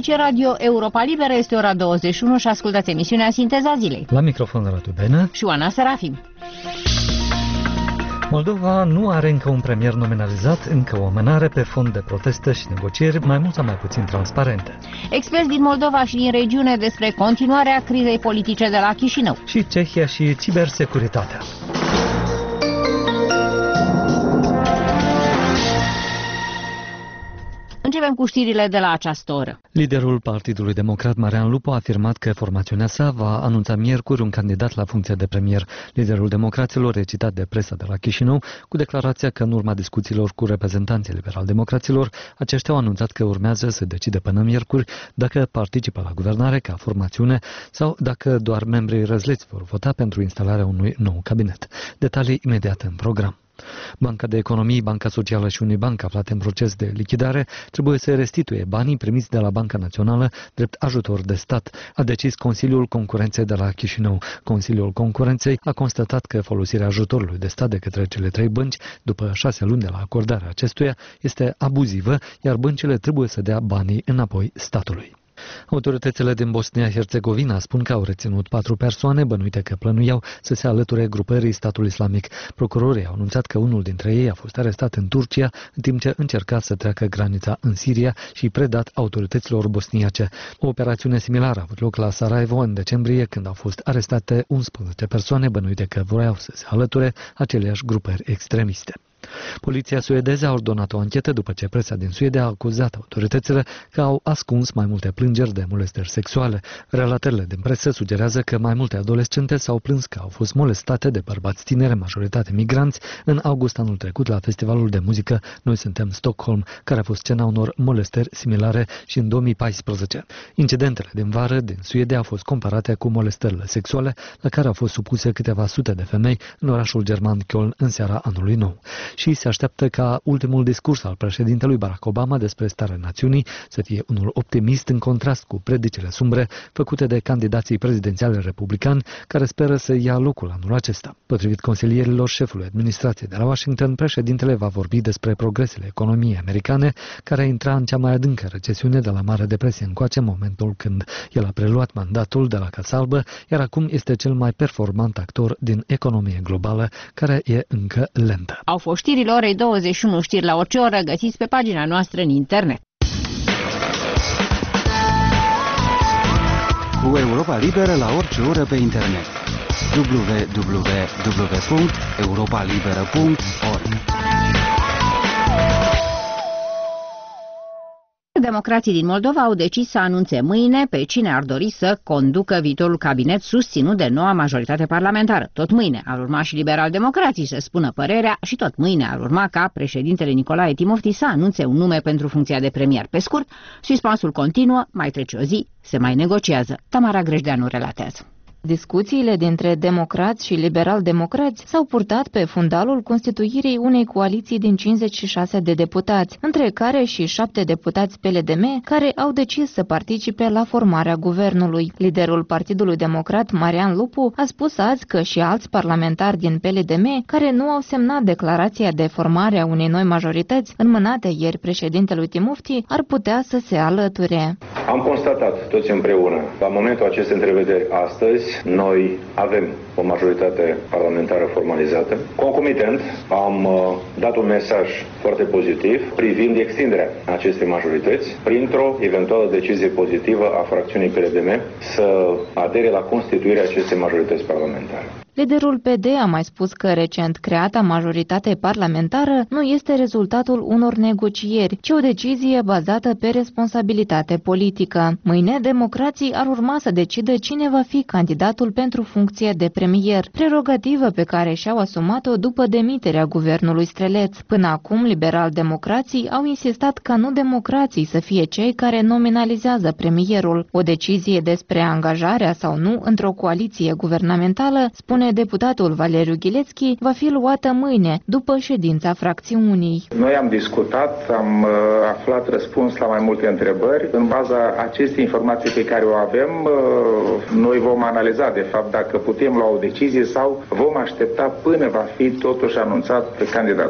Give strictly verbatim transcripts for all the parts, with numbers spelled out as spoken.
Aici Radio Europa Liberă, este ora douăzeci și unu și ascultați emisiunea Sinteza Zilei. La microfon Radu Benă și Oana Serafim. Moldova nu are încă un premier nominalizat, încă o amânare pe fond de proteste și negocieri mai mult sau mai puțin transparente. Experți din Moldova și din regiune despre continuarea crizei politice de la Chișinău. Și Cehia și cibersecuritatea. Începem cu știrile de la această oră. Liderul Partidului Democrat, Marian Lupu, a afirmat că formațiunea sa va anunța miercuri un candidat la funcția de premier. Liderul democraților e citat de presa de la Chișinău cu declarația că în urma discuțiilor cu reprezentanții liberal-democraților, aceștia au anunțat că urmează să decide până miercuri dacă participă la guvernare ca formațiune sau dacă doar membrii răzleți vor vota pentru instalarea unui nou cabinet. Detalii imediat în program. Banca de Economie, Banca Socială și Unibank, aflate în proces de lichidare, trebuie să restituie banii primiți de la Banca Națională drept ajutor de stat, a decis Consiliul Concurenței de la Chișinău. Consiliul Concurenței a constatat că folosirea ajutorului de stat de către cele trei bănci, după șase luni de la acordarea acestuia, este abuzivă, iar băncile trebuie să dea banii înapoi statului. Autoritățile din Bosnia-Herzegovina spun că au reținut patru persoane bănuite că plănuiau să se alăture grupării Statul Islamic. Procurorii au anunțat că unul dintre ei a fost arestat în Turcia în timp ce încerca să treacă granița în Siria și predat autorităților bosniace. O operațiune similară a avut loc la Sarajevo în decembrie, când au fost arestate unsprezece persoane bănuite că voiau să se alăture aceleași grupări extremiste. Poliția suedeză a ordonat o anchetă după ce presa din Suedia a acuzat autoritățile că au ascuns mai multe plângeri de molestări sexuale. Relatările din presă sugerează că mai multe adolescente s-au plâns că au fost molestate de bărbați tineri, majoritate migranți, în august anul trecut la festivalul de muzică Noi Suntem Stockholm, care a fost scena unor molestări similare și în două mii paisprezece. Incidentele din vară din Suedia au fost comparate cu molestările sexuale la care au fost supuse câteva sute de femei în orașul german Köln în seara anului nou. Și se așteaptă ca ultimul discurs al președintelui Barack Obama despre starea națiunii să fie unul optimist, în contrast cu predicile sumbre făcute de candidații prezidențiale republicani care speră să ia locul anul acesta. Potrivit consilierilor șefului administrației de la Washington, președintele va vorbi despre progresele economiei americane, care intra în cea mai adâncă recesiune de la Marea Depresie încoace, în momentul când el a preluat mandatul de la Casa Albă, iar acum este cel mai performant actor din economie globală, care e încă lentă. Au fost știrile orei douăzeci și unu, știri la orice oră, găsiți pe pagina noastră în internet. Cu Europa Liberă la orice oră pe internet. w w w punct europa liberă punct org. Democrații din Moldova au decis să anunțe mâine pe cine ar dori să conducă viitorul cabinet susținut de noua majoritate parlamentară. Tot mâine ar urma și liberal-democrații să spună părerea și tot mâine ar urma ca președintele Nicolae Timofti să anunțe un nume pentru funcția de premier. Pe scurt, suspansul continuă, mai trece o zi, se mai negociază. Tamara Grejdeanu relatează. Discuțiile dintre democrați și liberal-democrați s-au purtat pe fundalul constituirii unei coaliții din cincizeci și șase de deputați, între care și șapte deputați P L D M, care au decis să participe la formarea guvernului. Liderul Partidului Democrat, Marian Lupu, a spus azi că și alți parlamentari din P L D M, care nu au semnat declarația de formare a unei noi majorități, înmânate ieri președintelui Timofti, ar putea să se alăture. Am constatat toți împreună, la momentul acestei întrevederi astăzi, noi avem o majoritate parlamentară formalizată. Concomitent, am uh, dat un mesaj foarte pozitiv privind extinderea acestei majorități printr-o eventuală decizie pozitivă a fracțiunii P L D M să adere la constituirea acestei majorități parlamentare. Liderul P D a mai spus că recent creata majoritate parlamentară nu este rezultatul unor negocieri, ci o decizie bazată pe responsabilitate politică. Mâine, democrații ar urma să decidă cine va fi candidatul pentru funcție de premier, prerogativă pe care și-au asumat-o după demiterea guvernului Streleț. Până acum, liberal-democrații au insistat ca nu democrații să fie cei care nominalizează premierul. O decizie despre angajarea sau nu într-o coaliție guvernamentală, spune deputatul Valeriu Ghilețchi, va fi luată mâine, după ședința fracțiunii. Noi am discutat, am uh, aflat răspuns la mai multe întrebări. În baza acestei informații pe care o avem, uh, noi vom analiza, de fapt, dacă putem lua o decizie sau vom aștepta până va fi totuși anunțat candidatul.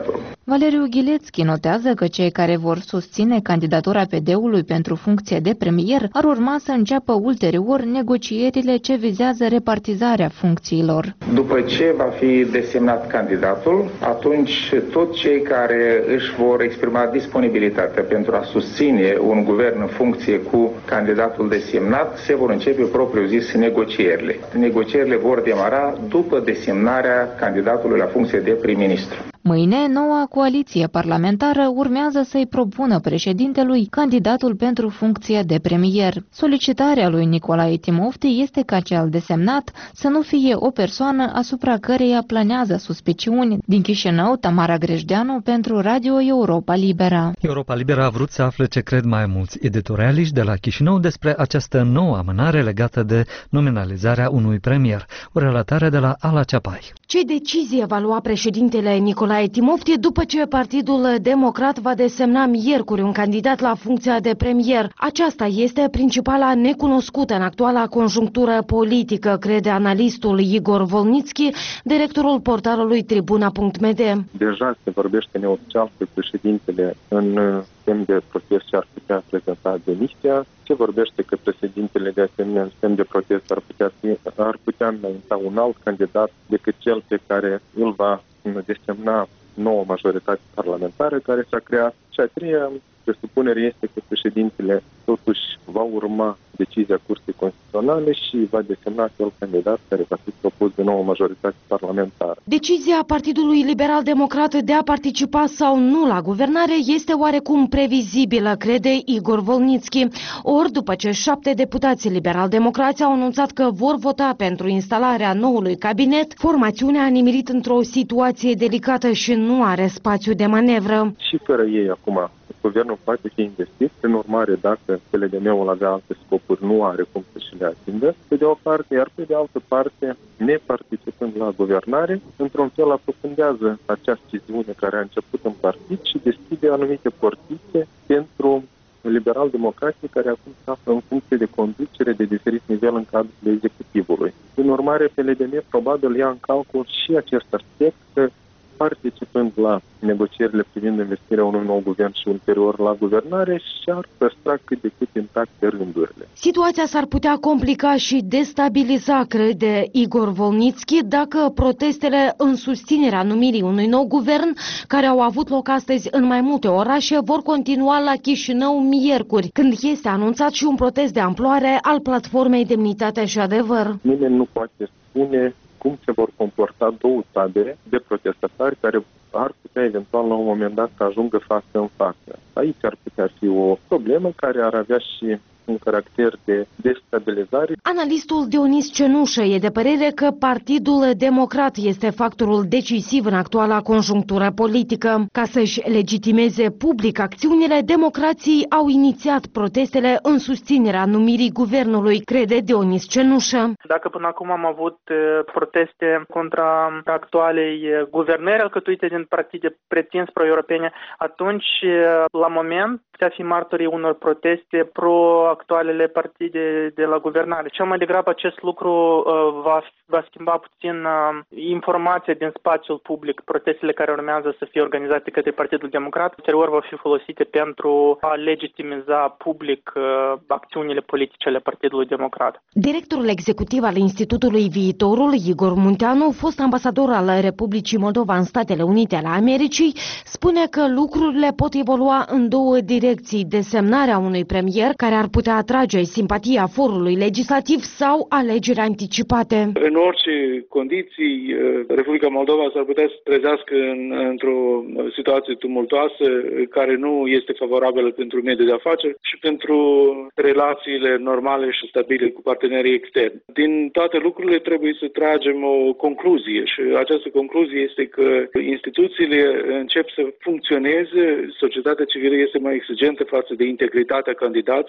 Valeriu Ghilețchi notează că cei care vor susține candidatura P D-ului pentru funcție de premier ar urma să înceapă ulterior negocierile ce vizează repartizarea funcțiilor. După ce va fi desemnat candidatul, atunci toți cei care își vor exprima disponibilitatea pentru a susține un guvern în funcție cu candidatul desemnat se vor începe propriu-zis negocierile. Negocierile vor demara după desemnarea candidatului la funcție de prim-ministru. Mâine, noua coaliție parlamentară urmează să-i propună președintelui candidatul pentru funcție de premier. Solicitarea lui Nicolae Timofti este ca cel desemnat să nu fie o persoană asupra căreia planează suspiciuni. Din Chișinău, Tamara Grejdeanu pentru Radio Europa Liberă. Europa Liberă a vrut să afle ce cred mai mulți editorialiști de la Chișinău despre această nouă amânare legată de nominalizarea unui premier. O relatare de la Ala Ceapai. Ce decizie va lua președintele Nicolae Timofti după ce Partidul Democrat va desemna miercuri un candidat la funcția de premier? Aceasta este principala necunoscută în actuala conjunctură politică, crede analistul Igor Volnitski, directorul portalului Tribuna punct m d. Deja se vorbește neoficial că președintele în semn de protest și ar putea prezenta demisia. Se vorbește că președintele de asemenea în semn de protest ar putea, fi, ar putea înainta un alt candidat decât cel pe care îl va desemna nouă majoritate parlamentară care s-a creat. Și a treia presupunere este că președintele totuși va urma decizia Curții Constituționale și va desemna acel candidat care va fi propus de nouă majoritate parlamentară. Decizia Partidului Liberal Democrat de a participa sau nu la guvernare este oarecum previzibilă, crede Igor Volnitski. Ori, după ce șapte deputați liberal-democrați au anunțat că vor vota pentru instalarea noului cabinet, formațiunea a nimerit într-o situație delicată și nu are spațiu de manevră. Și fără ei acum, guvernul poate fi investit, prin urmare, dacă P L D M-ul avea alte scopuri, nu are cum să și le atingă, pe de o parte, iar pe de altă parte, neparticipând la guvernare, într-un fel aprofundează acea sciziune care a început în partid și deschide anumite portițe pentru liberal-democrații care acum se află în funcție de conducere de diferit nivel în cadrul executivului. Prin urmare, P L D M probabil ia în calcul și acest aspect că participând la negocierile privind investirea unui nou guvern și ulterior la guvernare și-ar păstra cât de cât intacte rândurile. Situația s-ar putea complica și destabiliza, crede Igor Volnitski, dacă protestele în susținerea numirii unui nou guvern, care au avut loc astăzi în mai multe orașe, vor continua la Chișinău miercuri, când este anunțat și un protest de amploare al platformei Demnitate și Adevăr. Nimeni nu poate spune cum se vor comporta două tabere de protestatari care ar putea eventual la un moment dat să ajungă față în față. Aici ar putea fi o problemă care ar avea și un caracter de destabilizare. Analistul Dionis Cenușă e de părere că Partidul Democrat este factorul decisiv în actuala conjunctură politică. Ca să-și legitimeze public acțiunile, democrații au inițiat protestele în susținerea numirii guvernului, crede Dionis Cenușă. Dacă până acum am avut proteste contra actualei guvernări alcătuite din partide pretins pro-europene, atunci, la moment, putea fi martorii unor proteste pro actualele partide de la guvernare. Cel mai degrabă acest lucru uh, va, va schimba puțin uh, informația din spațiul public, protestele care urmează să fie organizate către Partidul Democrat, ulterior vor fi folosite pentru a legitimiza public uh, acțiunile politice ale Partidului Democrat. Directorul executiv al Institutului Viitorul, Igor Munteanu, fost ambasador al Republicii Moldova în Statele Unite ale Americii, spune că lucrurile pot evolua în două direcții: desemnarea unui premier care ar putea atrage simpatia forului legislativ sau alegeri anticipate. În orice condiții, Republica Moldova s-ar putea să trezească în, într-o situație tumultoasă care nu este favorabilă pentru mediul de afaceri și pentru relațiile normale și stabile cu partenerii externi. Din toate lucrurile trebuie să tragem o concluzie și această concluzie este că instituțiile încep să funcționeze, societatea civilă este mai exigentă față de integritatea candidaților și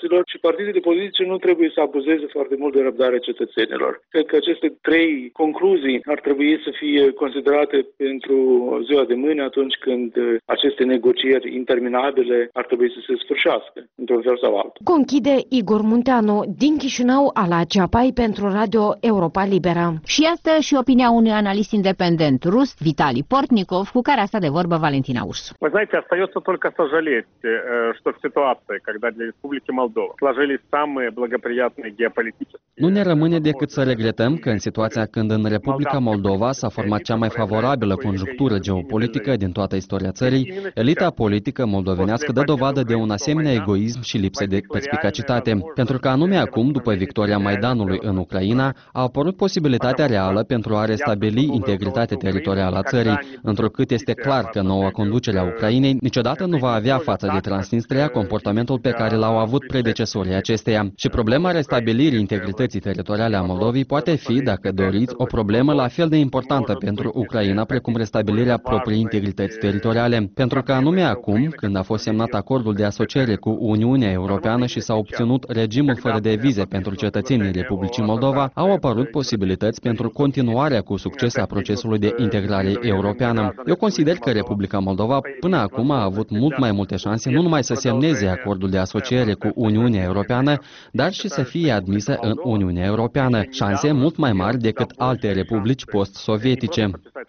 partidele politice nu trebuie să abuzeze foarte mult de răbdarea cetățenilor. Cred că aceste trei concluzii ar trebui să fie considerate pentru ziua de mâine, atunci când aceste negocieri interminabile ar trebui să se sfârșească, într-un fel sau altul. Conchide Igor Munteanu din Chișinău, Ala Ceapai pentru Radio Europa Liberă. Și asta și opinia unui analist independent rus, Vitali Portnikov, cu care a stat de vorbă Valentina Ursu. Вы знаете, остается только сожалеть, что в ситуации, когда для Республики Молдова сложились самые благоприятные геополитические. Nu ne rămâne decât să regretăm că în situația când în Republica Moldova s-a format cea mai favorabilă conjunctură geopolitică din toată istoria țării, elita politică moldovenească dă dovadă de un asemenea egoism și lipsă de perspicacitate. Pentru că anume acum, după victoria Maidanului în Ucraina, a apărut posibilitatea reală pentru a restabili integritatea teritorială a țării, întrucât este clar că noua conducere a Ucrainei niciodată nu va avea față de Transnistria comportamentul pe care l-au avut predecesorii acesteia. Și problema restabilirii integrității teritoriale a Moldovei poate fi, dacă doriți, o problemă la fel de importantă pentru Ucraina precum restabilirea propriei integrități teritoriale. Pentru că anume acum, când a fost semnat acordul de asociere cu Uniunea Europeană și s-a obținut regimul fără de vize pentru cetățenii Republicii Moldova, au apărut posibilități pentru continuarea cu succes a procesului de integrare europeană. Eu consider că Republica Moldova până acum a avut mult mai multe șanse nu numai să semneze acordul de asociere cu Uniunea Europeană, dar și să fie admisă în Uniunea Europeană, șanse mult mai mari decât alte republici post-sovietice.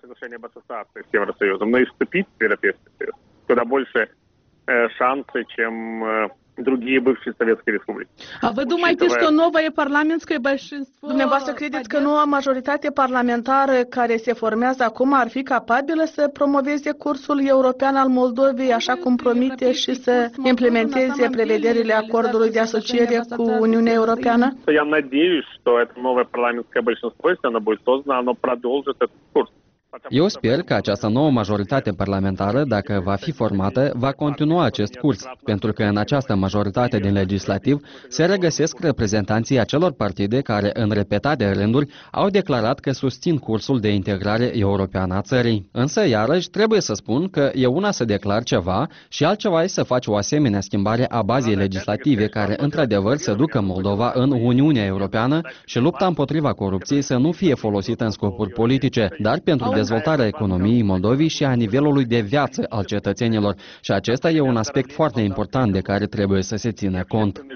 Другие бывшие советские республики. А вы думаете, что новое парламентское большинство... Dumneavoastră credeți că noua majoritate parlamentară care se formează acum ar fi capabilă să promoveze cursul european al Moldovei așa cum promite și să implementeze prevederile acordului de asociere cu Uniunea Europeană? Я надеюсь, что это новое парламентское большинство, если оно будет создано, оно продолжит этот курс. Eu sper că această nouă majoritate parlamentară, dacă va fi formată, va continua acest curs, pentru că în această majoritate din legislativ se regăsesc reprezentanții acelor partide care, în repetate rânduri, au declarat că susțin cursul de integrare europeană a țării. Însă, iarăși, trebuie să spun că e una să declar ceva și altceva e să faci o asemenea schimbare a bazei legislative care, într-adevăr, să ducă Moldova în Uniunea Europeană și lupta împotriva corupției să nu fie folosită în scopuri politice, dar pentru dezvoltarea economiei Moldovei și a nivelului de viață al cetățenilor. Și acesta e un aspect foarte important de care trebuie să se țină cont.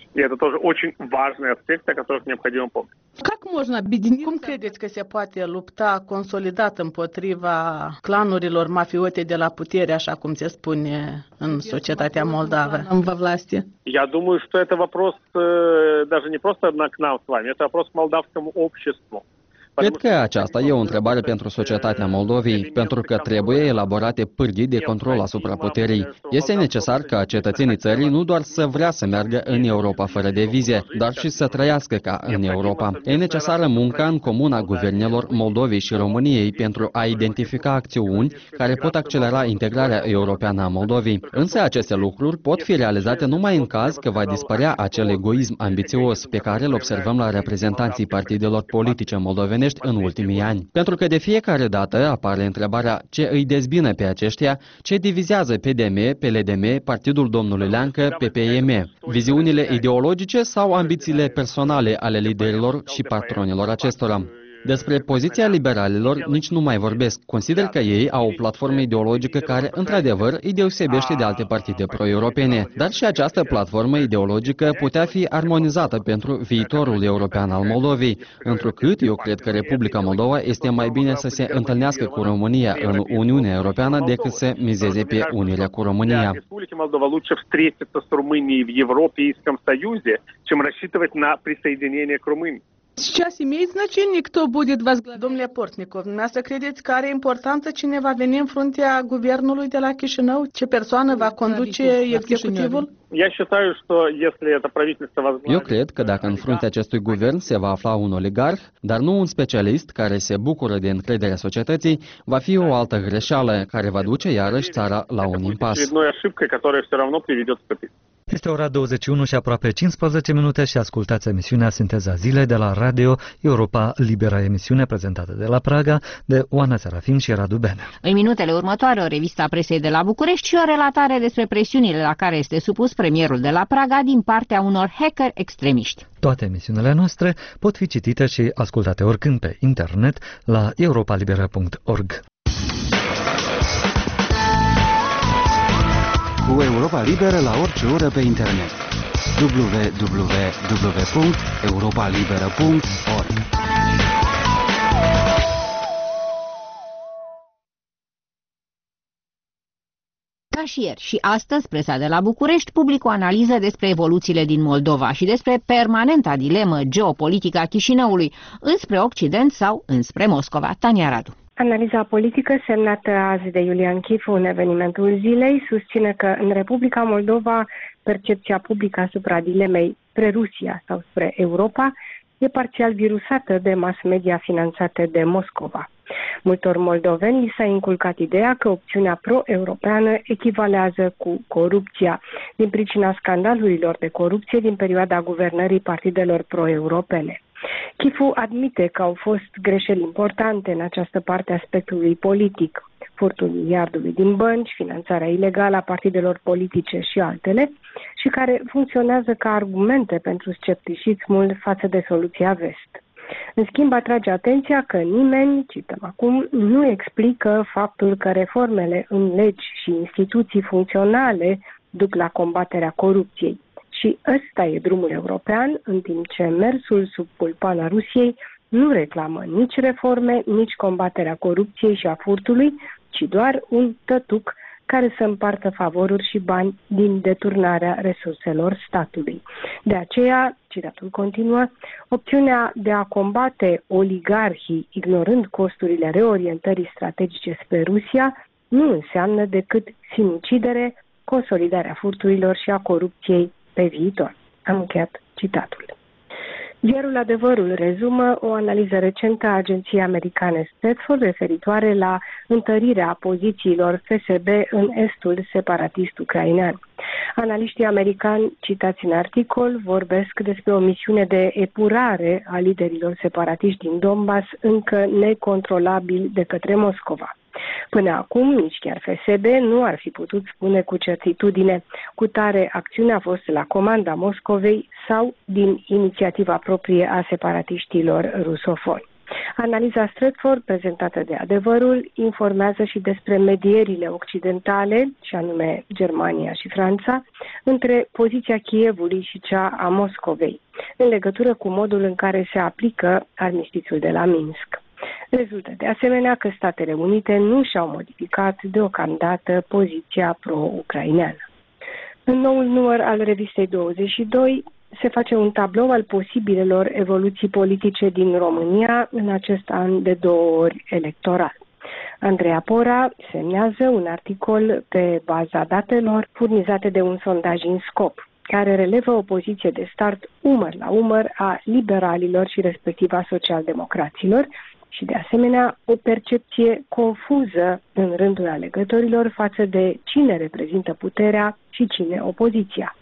Как можно объединиться? Cum credeți că se poate lupta consolidat împotriva clanurilor mafiote de la putere, așa cum se spune în societatea moldavă? Во власти. Я думаю, что это вопрос даже не просто к нам с вами, это вопрос к молдавскому обществу. Cred că aceasta e o întrebare pentru societatea Moldovei, pentru că trebuie elaborate pârghii de control asupra puterii. Este necesar ca cetățenii țării nu doar să vrea să meargă în Europa fără de vize, dar și să trăiască ca în Europa. E necesară munca în comun a guvernelor Moldovei și României pentru a identifica acțiuni care pot accelera integrarea europeană a Moldovei. Însă aceste lucruri pot fi realizate numai în caz că va dispărea acel egoism ambițios pe care îl observăm la reprezentanții partidelor politice moldovene în ultimii ani. Pentru că de fiecare dată apare întrebarea ce îi dezbină pe aceștia, ce divizează P D M, P L D M, Partidul domnului Leancă, P P E M, viziunile ideologice sau ambițiile personale ale liderilor și patronilor acestora. Despre poziția liberalilor nici nu mai vorbesc. Consider că ei au o platformă ideologică care, într-adevăr, îi deosebește de alte partide pro-europene. Dar și această platformă ideologică putea fi armonizată pentru viitorul european al Moldovei, întrucât eu cred că Republica Moldova este mai bine să se întâlnească cu România în Uniunea Europeană decât să mizeze pe unirea cu România. Republica Moldova лучше встретиться с Румынией в Европейском Союзе, чем рассчитывать на присоединение к Румынии. Сейчас имеет значение, кто будет возглавлять. Domnule Portnikov, dumneavoastră credeți că are importanță cine va veni în fruntea guvernului de la Chișinău? Ce persoană va conduce executivul? Eu cred că dacă în fruntea acestui guvern se va afla un oligarh, dar nu un specialist care se bucură de încrederea societății, va fi o altă greșeală care va duce iarăși țara la un impas. Este ora douăzeci și unu și aproape cincisprezece minute și ascultați emisiunea Sinteza Zilei de la Radio Europa Liberă, emisiune prezentată de la Praga de Oana Serafin și Radu Bene. În minutele următoare, o revistă a presei de la București și o relatare despre presiunile la care este supus premierul de la Praga din partea unor hacker extremiști. Toate emisiunile noastre pot fi citite și ascultate oricând pe internet la europalibera punct org. Cu Europa Liberă la orice oră pe internet. w w w punct europa liberă punct org. Ca și ieri și astăzi, presa de la București publică o analiză despre evoluțiile din Moldova și despre permanenta dilemă geopolitică a Chișinăului, înspre Occident sau înspre Moscova. Tania Radu. Analiza politică semnată azi de Iulian Chifu în evenimentul zilei susține că în Republica Moldova percepția publică asupra dilemei spre Rusia sau spre Europa e parțial virusată de mass media finanțate de Moscova. Multor moldoveni li s-a inculcat ideea că opțiunea pro-europeană echivalează cu corupția, din pricina scandalurilor de corupție din perioada guvernării partidelor pro-europene. Chifu admite că au fost greșeli importante în această parte a spectrului politic, furtul miliardului din bănci, finanțarea ilegală a partidelor politice și altele, și care funcționează ca argumente pentru scepticismul față de soluția vest. În schimb, atrage atenția că nimeni, cităm acum, nu explică faptul că reformele în legi și instituții funcționale duc la combaterea corupției. Și ăsta e drumul european, în timp ce mersul sub pulpana Rusiei nu reclamă nici reforme, nici combaterea corupției și a furtului, ci doar un tătuc care să împartă favoruri și bani din deturnarea resurselor statului. De aceea, citatul continuă, opțiunea de a combate oligarhii ignorând costurile reorientării strategice spre Rusia nu înseamnă decât sinucidere, consolidarea furturilor și a corupției pe viitor. Am încheiat citatul. Ziarul Adevărul rezumă o analiză recentă a agenției americane Stratford referitoare la întărirea pozițiilor F S B în estul separatist ucrainean. Analiștii americani citați în articol vorbesc despre o misiune de epurare a liderilor separatiști din Donbass încă necontrolabil de către Moscova. Până acum, nici chiar F S B nu ar fi putut spune cu certitudine cu tare acțiunea a fost la comanda Moscovei sau din inițiativa proprie a separatiștilor rusofoni. Analiza Stratford, prezentată de Adevărul, informează și despre medierile occidentale, și anume Germania și Franța, între poziția Kievului și cea a Moscovei, în legătură cu modul în care se aplică armistițiul de la Minsk. Rezultă de asemenea că Statele Unite nu și-au modificat deocamdată poziția pro-ucraineană. În noul număr al revistei douăzeci și doi se face un tablou al posibilelor evoluții politice din România în acest an de două ori electoral. Andreea Pora semnează un articol pe baza datelor furnizate de un sondaj INSCOP, care relevă o poziție de start umăr la umăr a liberalilor și respectiv a socialdemocraților, și de asemenea o percepție confuză în rândul alegătorilor față de cine reprezintă puterea și cine opoziția.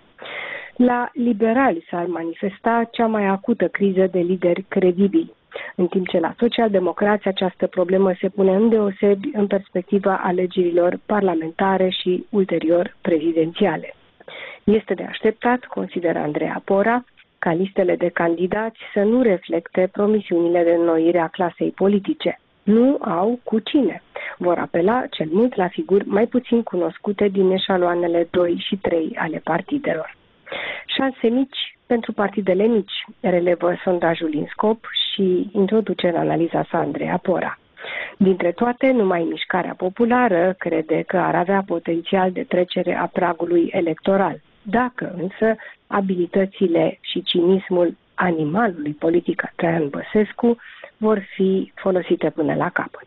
La liberali s-ar manifesta cea mai acută criză de lideri credibili, în timp ce la socialdemocrați această problemă se pune îndeosebi în perspectiva alegerilor parlamentare și ulterior prezidențiale. Este de așteptat, consideră Andreea Pora, ca listele de candidați să nu reflecte promisiunile de înnoire a clasei politice. Nu au cu cine. Vor apela cel mult la figuri mai puțin cunoscute din eșaloanele doi și trei ale partidelor. Șanse mici pentru partidele mici, relevă sondajul INSCOP și introduce în analiza sa Andreea Pora. Dintre toate, numai Mișcarea Populară crede că ar avea potențial de trecere a pragului electoral. Dacă însă abilitățile și cinismul animalului politic Traian Băsescu vor fi folosite până la capăt.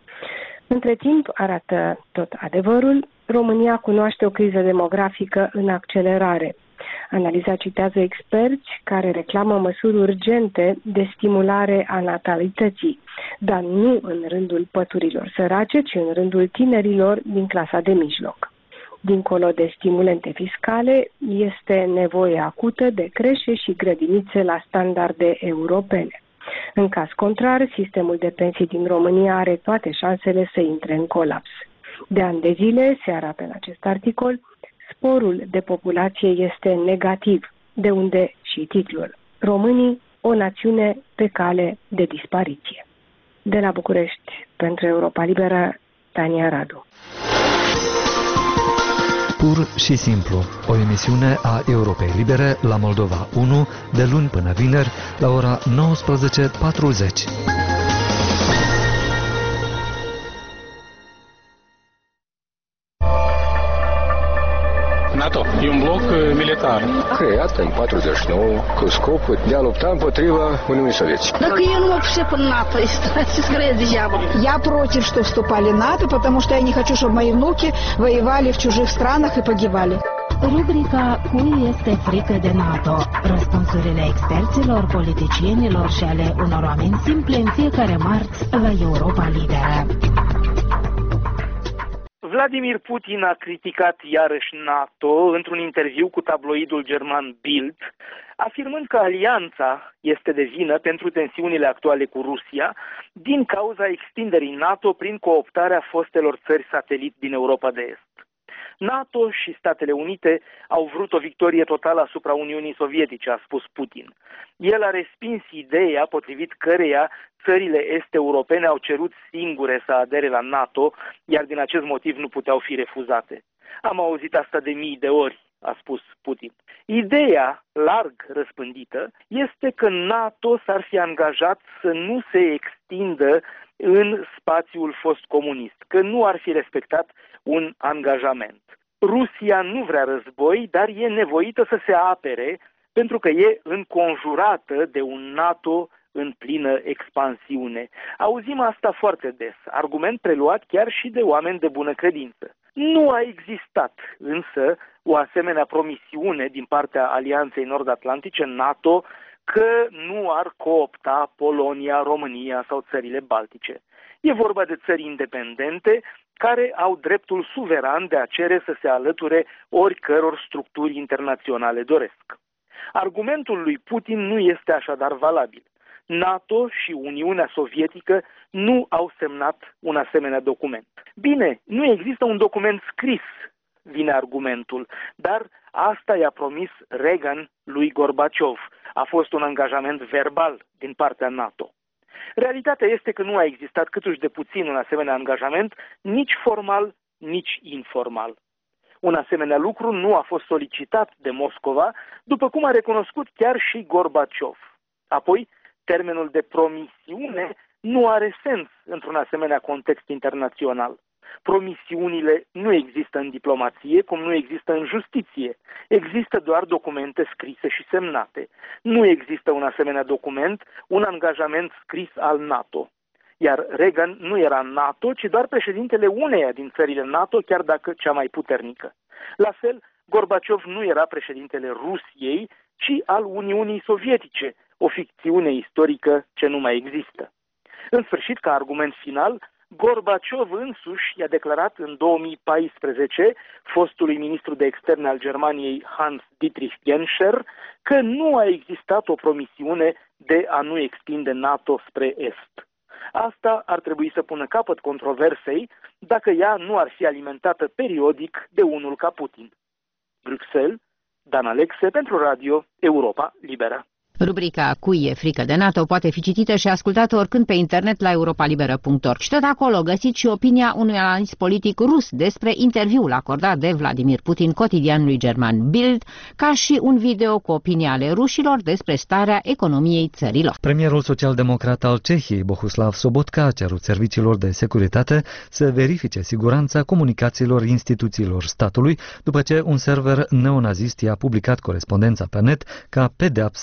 Între timp, arată tot Adevărul, România cunoaște o criză demografică în accelerare. Analiza citează experți care reclamă măsuri urgente de stimulare a natalității, dar nu în rândul păturilor sărace, ci în rândul tinerilor din clasa de mijloc. Dincolo de stimulente fiscale, este nevoie acută de creșe și grădinițe la standarde europene. În caz contrar, sistemul de pensii din România are toate șansele să intre în colaps. De ani de zile, se arată în acest articol, sporul de populație este negativ, de unde și titlul. Românii, o națiune pe cale de dispariție. De la București, pentru Europa Liberă, Tania Radu. Pur și simplu, o emisiune a Europei Libere la Moldova unu, de luni până vineri, la ora nouăsprezece patruzeci. NATO e un bloc militar creat în patruzeci și nouă cu scopul de a lupta împotriva Uniunii Sovietice. Dacă eu nu mă pricep în НАТО, если скорее дьявол. Я против, что вступали в НАТО, потому что я не хочу, чтобы мои внуки воевали в чужих странах и погибали. Rubrica Cui este frică de NATO? Răspunsurile experților, politicienilor și ale unor oameni simple în fiecare marți la Europa Liberă. Vladimir Putin a criticat iarăși NATO într-un interviu cu tabloidul german Bild, afirmând că alianța este de vină pentru tensiunile actuale cu Rusia din cauza extinderii NATO prin cooptarea fostelor țări satelit din Europa de Est. NATO și Statele Unite au vrut o victorie totală asupra Uniunii Sovietice, a spus Putin. El a respins ideea potrivit căreia țările est-europene au cerut singure să adere la NATO, iar din acest motiv nu puteau fi refuzate. Am auzit asta de mii de ori, a spus Putin. Ideea larg răspândită este că NATO s-ar fi angajat să nu se extindă în spațiul fost comunist, că nu ar fi respectat un angajament. Rusia nu vrea război, dar e nevoită să se apere pentru că e înconjurată de un NATO în plină expansiune. Auzim asta foarte des, argument preluat chiar și de oameni de bună credință. Nu a existat însă o asemenea promisiune din partea Alianței Nord-Atlantice, NATO, că nu ar coopta Polonia, România sau țările baltice. E vorba de țări independente care au dreptul suveran de a cere să se alăture oricăror structuri internaționale doresc. Argumentul lui Putin nu este așadar valabil. NATO și Uniunea Sovietică nu au semnat un asemenea document. Bine, nu există un document scris, vine argumentul, dar asta i-a promis Reagan lui Gorbaciov. A fost un angajament verbal din partea NATO. Realitatea este că nu a existat câtuși de puțin un asemenea angajament, nici formal, nici informal. Un asemenea lucru nu a fost solicitat de Moscova, după cum a recunoscut chiar și Gorbaciov. Apoi, termenul de promisiune nu are sens într-un asemenea context internațional. Promisiunile nu există în diplomație, cum nu există în justiție. Există doar documente scrise și semnate. Nu există un asemenea document, un angajament scris al NATO. Iar Reagan nu era NATO, ci doar președintele uneia din țările NATO, chiar dacă cea mai puternică. La fel, Gorbaciov nu era președintele Rusiei, ci al Uniunii Sovietice, o ficțiune istorică ce nu mai există. În sfârșit, ca argument final, Gorbaciov însuși i-a declarat în două mii paisprezece fostului ministru de externe al Germaniei Hans-Dietrich Genscher că nu a existat o promisiune de a nu extinde NATO spre Est. Asta ar trebui să pună capăt controversei dacă ea nu ar fi alimentată periodic de unul ca Putin. Bruxelles, Dan Alexe pentru Radio Europa Liberă. Rubrica Cui e frică de NATO poate fi citită și ascultată oricând pe internet la europa liberă punct org. Și tot acolo găsiți și opinia unui analist politic rus despre interviul acordat de Vladimir Putin cotidianului german Bild, ca și un video cu opinia ale rușilor despre starea economiei țărilor. Premierul social-democrat al Cehiei, Bohuslav Sobotka, a cerut serviciilor de securitate să verifice siguranța comunicațiilor instituțiilor statului, după ce un server neonazist i-a publicat corespondența pe net ca pedeapsă că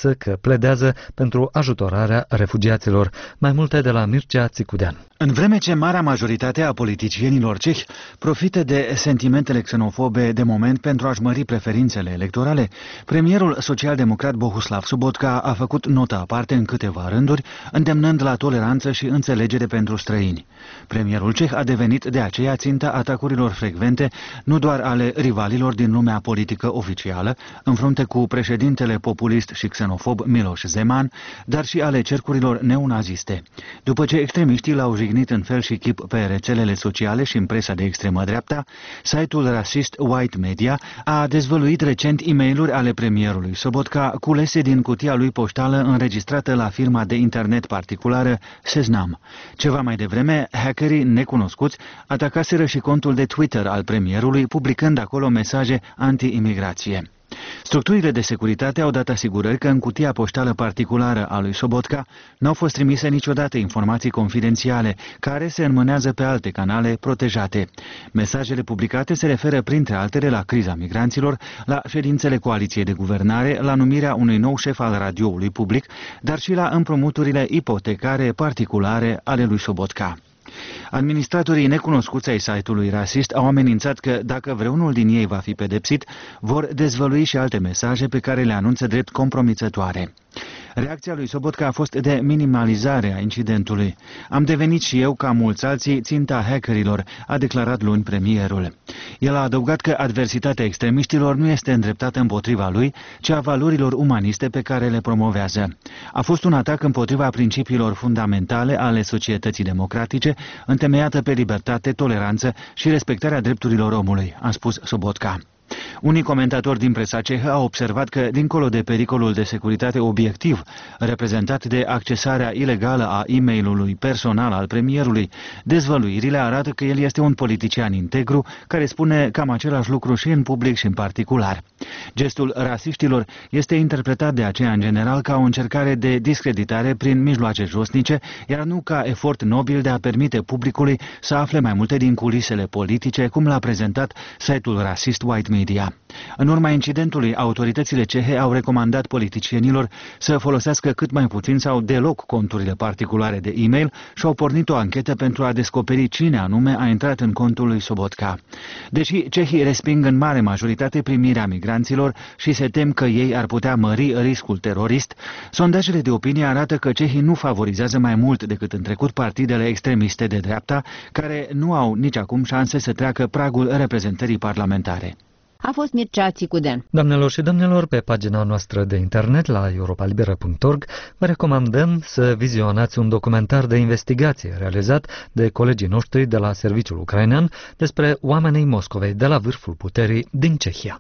pledează pentru ajutorarea refugiaților. Mai multe de la Mircea Țicudean. În vreme ce marea majoritate a politicienilor cehi profită de sentimentele xenofobe de moment pentru a-și mări preferințele electorale, premierul social-democrat Bohuslav Sobotka a făcut notă aparte în câteva rânduri, îndemnând la toleranță și înțelegere pentru străini. Premierul ceh a devenit de aceea ținta atacurilor frecvente, nu doar ale rivalilor din lumea politică oficială, în frunte cu președintele populist și xenofob Miloš Zeman, dar și ale cercurilor neonaziste. După ce extremiștii l-au jignit în fel și chip pe rețelele sociale și în presa de extremă dreapta, site-ul rasist White Media a dezvăluit recent e-mail-uri ale premierului Sobotka culese din cutia lui poștală înregistrată la firma de internet particulară Seznam. Ceva mai devreme, hackerii necunoscuți atacaseră și contul de Twitter al premierului, publicând acolo mesaje anti-imigrație. Structurile de securitate au dat asigurări că în cutia poștală particulară a lui Sobotka nu au fost trimise niciodată informații confidențiale, care se înmânează pe alte canale protejate. Mesajele publicate se referă printre altele la criza migranților, la ședințele coaliției de guvernare, la numirea unui nou șef al radioului public, dar și la împrumuturile ipotecare particulare ale lui Sobotka. Administratorii necunoscuți ai site-ului rasist au amenințat că, dacă vreunul din ei va fi pedepsit, vor dezvălui și alte mesaje pe care le anunță drept compromițătoare. Reacția lui Sobotka a fost de minimalizare a incidentului. Am devenit și eu, ca mulți alții, ținta hackerilor, a declarat luni premierul. El a adăugat că adversitatea extremiștilor nu este îndreptată împotriva lui, ci a valorilor umaniste pe care le promovează. A fost un atac împotriva principiilor fundamentale ale societății democratice, întemeiată pe libertate, toleranță și respectarea drepturilor omului, a spus Sobotka. Unii comentatori din presa cehă au observat că, dincolo de pericolul de securitate obiectiv, reprezentat de accesarea ilegală a e-mailului personal al premierului, dezvăluirile arată că el este un politician integru, care spune cam același lucru și în public și în particular. Gestul rasiștilor este interpretat de aceea în general ca o încercare de discreditare prin mijloace josnice, iar nu ca efort nobil de a permite publicului să afle mai multe din culisele politice, cum l-a prezentat site-ul rasist White Media. În urma incidentului, autoritățile cehe au recomandat politicienilor să folosească cât mai puțin sau deloc conturile particulare de e-mail și au pornit o anchetă pentru a descoperi cine anume a intrat în contul lui Sobotka. Deși cehii resping în mare majoritate primirea migranților și se tem că ei ar putea mări riscul terorist, sondajele de opinie arată că cehii nu favorizează mai mult decât în trecut partidele extremiste de dreapta, care nu au nici acum șanse să treacă pragul reprezentării parlamentare. A fost Mircea Țicudean. Doamnelor și domnilor, pe pagina noastră de internet la europa liberă punct org vă recomandăm să vizionați un documentar de investigație realizat de colegii noștri de la Serviciul Ucrainean despre oamenii Moscovei de la vârful puterii din Cehia.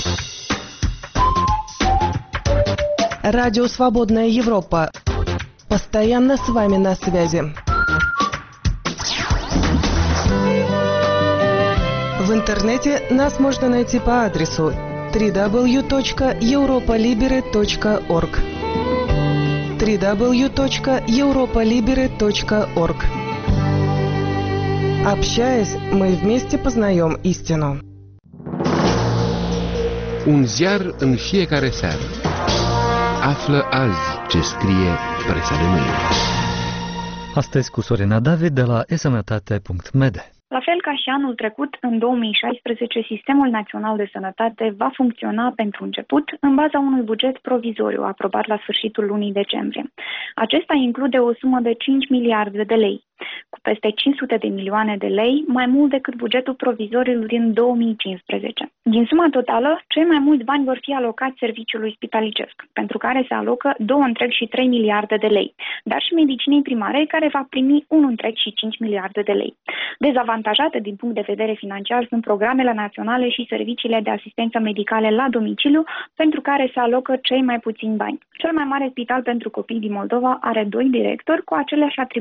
Радио «Свободная Европа». Постоянно с вами на связи. В интернете нас можно найти по адресу дабл ю дабл ю дабл ю точка европа либере точка орг дабл ю дабл ю дабл ю точка европа либере точка орг. Общаясь, мы вместе познаем истину. Un ziar în fiecare seară. Află azi ce scrie presa de mâine. Astăzi cu Sorina David de la e sănătate punct m d. La fel ca și anul trecut, în două mii șaisprezece, Sistemul Național de Sănătate va funcționa pentru început în baza unui buget provizoriu aprobat la sfârșitul lunii decembrie. Acesta include o sumă de cinci miliarde de lei, cu peste cinci sute de milioane de lei, mai mult decât bugetul provizoriu din două mii cincisprezece. Din suma totală, cei mai mulți bani vor fi alocați serviciului spitalicesc, pentru care se alocă două întreg și trei miliarde de lei, dar și medicinei primare, care va primi un întreg și cinci miliarde de lei. Dezavantajate din punct de vedere financiar sunt programele naționale și serviciile de asistență medicală la domiciliu, pentru care se alocă cei mai puțini bani. Cel mai mare spital pentru copii din Moldova are doi directori cu aceleași atribuții.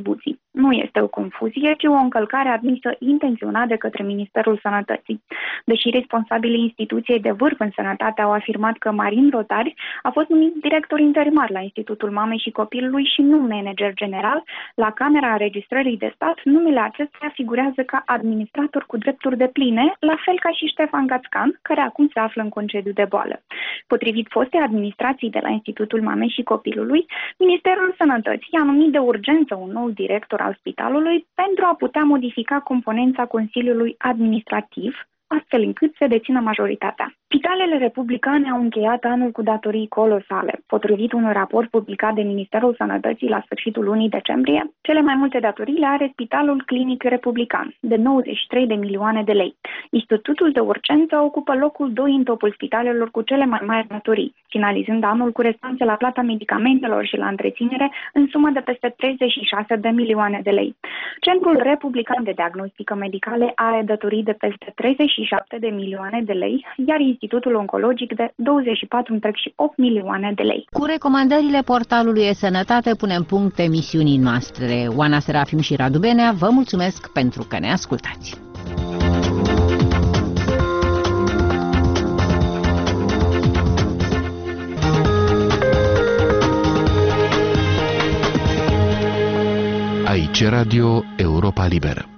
Nu este o confuzie, ci o încălcare admisă intenționat de către Ministerul Sănătății. Deși responsabilii instituției de vârf în sănătate au afirmat că Marin Rotari a fost numit director interimar la Institutul Mamei și Copilului și nu manager general, la Camera Înregistrării de Stat, numele acestuia figurează ca administrator cu drepturi depline, la fel ca și Ștefan Gațcan, care acum se află în concediu de boală. Potrivit fostei administrații de la Institutul Mamei și Copilului, Ministerul Sănătății a numit de urgență un nou director al spitalului pentru a putea modifica componența Consiliului Administrativ, astfel încât să dețină majoritatea. Spitalele republicane au încheiat anul cu datorii colosale. Potrivit unui raport publicat de Ministerul Sănătății la sfârșitul lunii decembrie, cele mai multe datorii le are Spitalul Clinic Republican, de nouăzeci și trei de milioane de lei. Institutul de urgență ocupă locul doi în topul spitalelor cu cele mai mari datorii, finalizând anul cu restanțe la plata medicamentelor și la întreținere în sumă de peste treizeci și șase de milioane de lei. Centrul Republican de Diagnostică Medicale are datorii de peste treizeci și șapte de milioane de lei, iar Institutul Oncologic de douăzeci și patru virgulă opt milioane de lei. Cu recomandările portalului e-Sănătate punem punct emisiunii noastre. Oana Serafim și Radu Benea vă mulțumesc pentru că ne ascultați. Aici Radio Europa Liberă.